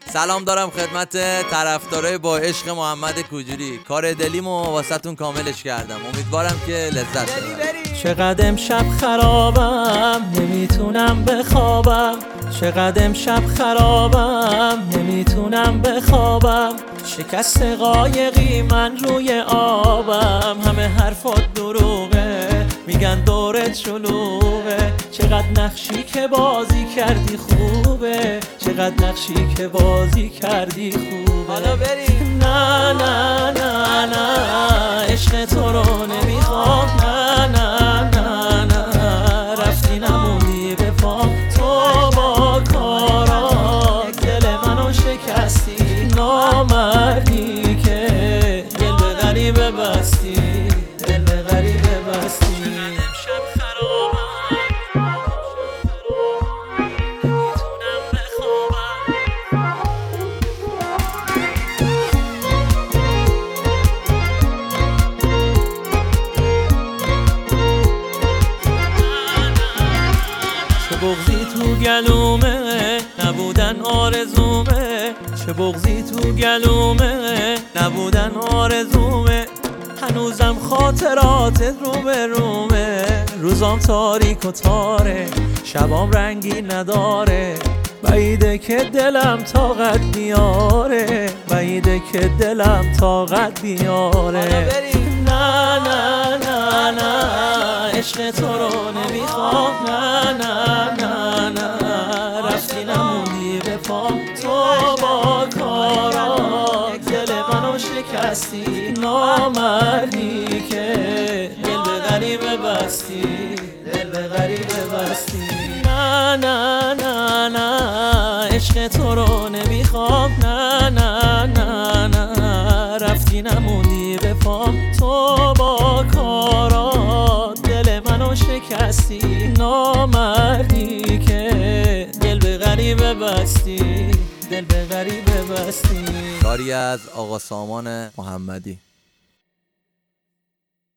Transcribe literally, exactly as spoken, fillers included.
سلام دارم خدمت طرفدارای با عشق محمد کوجوری. کار دلیمو واسهتون کاملش کردم، امیدوارم که لذت ببرید. چقدر امشب خرابم نمیتونم بخوابم، چقدر امشب خرابم نمیتونم بخوابم. شکست قایقی من روی آبم، همه حرفات دروغه میگن دورت شلوغه. چقدر نقشی که بازی کردی خوبه، چقدر نقشی که بازی کردی خوبه. حالا بریم. نه نه نه نه عشق تو رو نمیخوام، نه نه نه نه رفتی نموندی به پام. تو با کارات دل منو شکستی، نامردی که دل به غریبه بستی، دل به غریبه بستی. چه بغضی تو گلومه نبودن آرزومه، چه بغضی تو گلومه نبودن آرزومه. هنوزم خاطراتت رو به رومه، روزام تاریک و تاره، شبام رنگی نداره. بعیده که دلم طاقت بیاره، بعیده که دلم طاقت بیاره. نه نه نه نه عشق تو رو نمیخوام، نه نه نه نه رفتی نموندی به پام. تو با کارات دل منو شکستی، نامردی که دل به غریبه بستی، دل به غریبه بستی. نه نه نه نه عشق تو رو نمیخوام، نه نه نه نه رفتی نموندی به پام. تو با کارات دل منو شکستی، نامردی که دل به غریبه بستی، دل به غریبه بستی. کاری از آقا سامان محمدی.